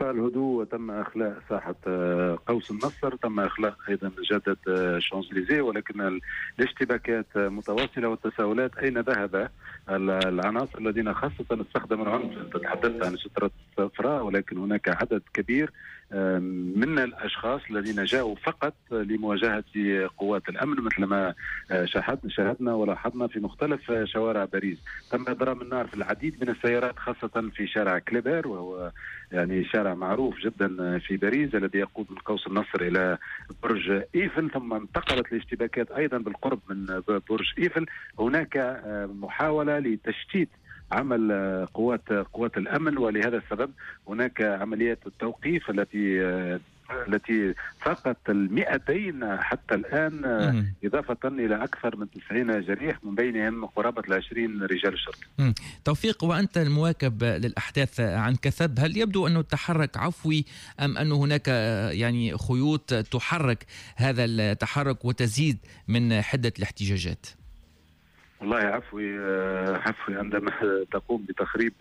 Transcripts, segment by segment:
بالفعل هدوء، وتم إخلاء ساحة قوس النصر، تم إخلاء أيضا جادة الشانزليزيه، ولكن الاشتباكات متواصلة والتساؤلات أين ذهب العناصر الذين خاصة استخدموا العنف. أنت تحدثت عن سترة صفراء، ولكن هناك عدد كبير من الأشخاص الذين جاءوا فقط لمواجهة قوات الأمن، مثل ما شاهدنا ولاحظنا في مختلف شوارع باريس. تم إضرام النار في العديد من السيارات، خاصة في شارع كليبر، وهو يعني شارع معروف جدا في باريس الذي يقود من قوس النصر إلى برج إيفل. ثم انتقلت الاشتباكات أيضا بالقرب من برج إيفل. هناك محاولة لتشتيت عمل قوات الأمن، ولهذا السبب هناك عمليات التوقيف التي فاقت 200 حتى الآن، إضافة إلى أكثر من 90 جريح، من بينهم قرابة 20 رجال شرطة. توفيق، وأنت المواكب للأحداث عن كثب، هل يبدو أنه التحرك عفوي أم أنه هناك يعني خيوط تحرك هذا التحرك وتزيد من حدة الاحتجاجات؟ والله عفوي عندما تقوم بتخريب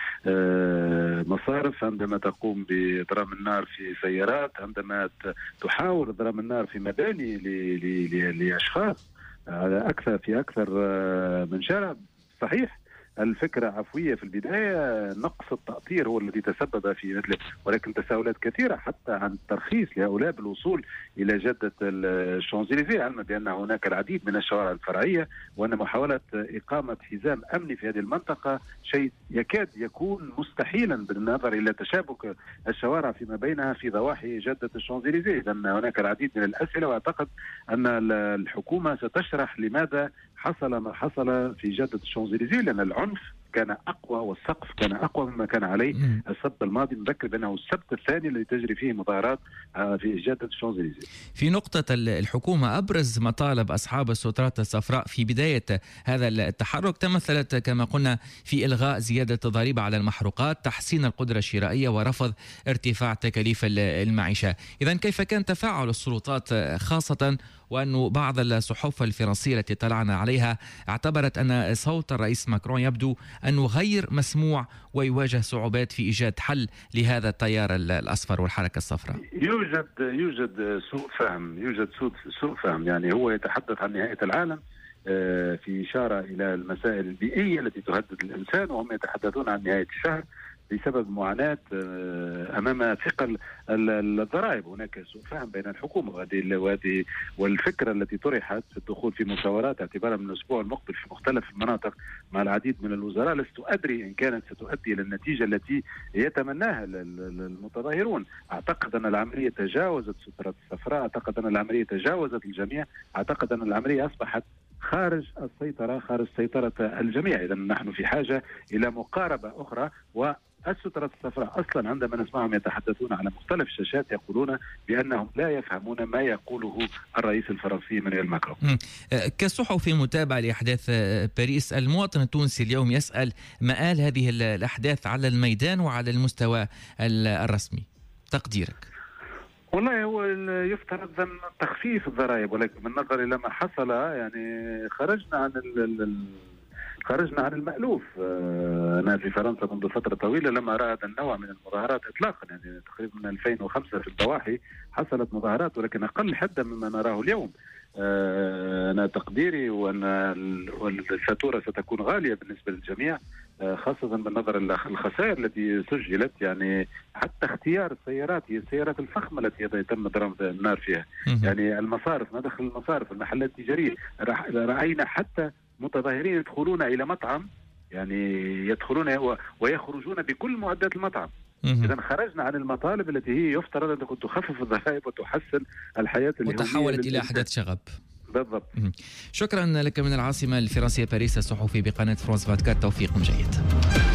مصارف، عندما تقوم بإضرام النار في سيارات، عندما تحاول إضرام النار في مباني لأشخاص في أكثر من شارع. صحيح الفكرة عفوية في البداية، نقص التأطير هو الذي تسبب في مثله، ولكن تساؤلات كثيرة حتى عن الترخيص لهؤلاء بالوصول إلى جادة الشانزليزيه، علما بأن هناك العديد من الشوارع الفرعية، وأن محاولة إقامة حزام أمني في هذه المنطقة شيء يكاد يكون مستحيلا بالنظر إلى تشابك الشوارع فيما بينها في ضواحي جادة الشانزليزيه. إذا هناك العديد من الأسئلة، وأعتقد أن الحكومة ستشرح لماذا حصل ما حصل في جادة الشانزليزيه، لأن العنف كان أقوى والسقف كان أقوى مما كان عليه السبت الماضي. نذكر بأنه السبت الثاني الذي تجري فيه مظاهرات في جادة الشانزليزيه. في نقطة الحكومة، أبرز مطالب أصحاب السترات الصفراء في بداية هذا التحرك تمثلت كما قلنا في إلغاء زيادة الضريبة على المحروقات، تحسين القدرة الشرائية، ورفض ارتفاع تكاليف المعيشة. إذن كيف كان تفاعل السلطات، خاصة وأن بعض الصحف الفرنسية التي طلعنا عليها اعتبرت أن صوت الرئيس ماكرون يبدو أنه غير مسموع ويواجه صعوبات في إيجاد حل لهذا التيار الأصفر والحركة الصفراء؟ يوجد سوء فهم. يعني هو يتحدث عن نهاية العالم في إشارة إلى المسائل البيئية التي تهدد الإنسان، وهم يتحدثون عن نهاية الشهر بسبب معاناة أمام ثقل الضرائب. هناك سوء فهم بين الحكومة والفكرة التي طرحت في الدخول في مشاورات اعتبارا من الأسبوع المقبل في مختلف المناطق مع العديد من الوزراء. لست أدري إن كانت ستؤدي إلى النتيجة التي يتمناها المتظاهرون. أعتقد أن العملية تجاوزت سترة الصفراء، أعتقد أن العملية تجاوزت الجميع، أعتقد أن العملية أصبحت خارج سيطرة الجميع. إذا نحن في حاجة إلى مقاربة أخرى. والسترة الصفراء أصلا عندما نسمعهم يتحدثون على مختلف الشاشات يقولون بأنهم لا يفهمون ما يقوله الرئيس الفرنسي مانويل ماكرون. كصحفي متابع لأحداث باريس، المواطن التونسي اليوم يسأل مآل هذه الأحداث على الميدان وعلى المستوى الرسمي، تقديرك؟ والله هو يفترض تخفيف الضرائب، ولكن بالنظر إلى ما حصل يعني خرجنا عن المألوف. أنا في فرنسا منذ فترة طويلة لما أرى هذا النوع من المظاهرات إطلاقا. يعني تقريبا من 2005 في الضواحي حصلت مظاهرات، ولكن أقل حدا مما نراه اليوم. أنا تقديري وأن الفاتورة ستكون غالية بالنسبة للجميع، خاصة بالنظر الخسائر التي سجلت. يعني حتى اختيار السيارات، هي السيارات الفخمة التي يتم ضرب النار فيها. يعني المصارف، مدخل المصارف، المحلات التجارية، رأينا حتى متظاهرين يدخلون إلى مطعم، يعني يدخلون ويخرجون بكل معدات المطعم. إذا خرجنا عن المطالب التي هي يفترض أن تخفف الضرائب وتحسن الحياة اليومية، وتحولت إلى أحداث شغب. بالضبط. شكرا لك من العاصمة الفرنسية باريس، الصحفي بقناة فرانس 24 توفيق جيد.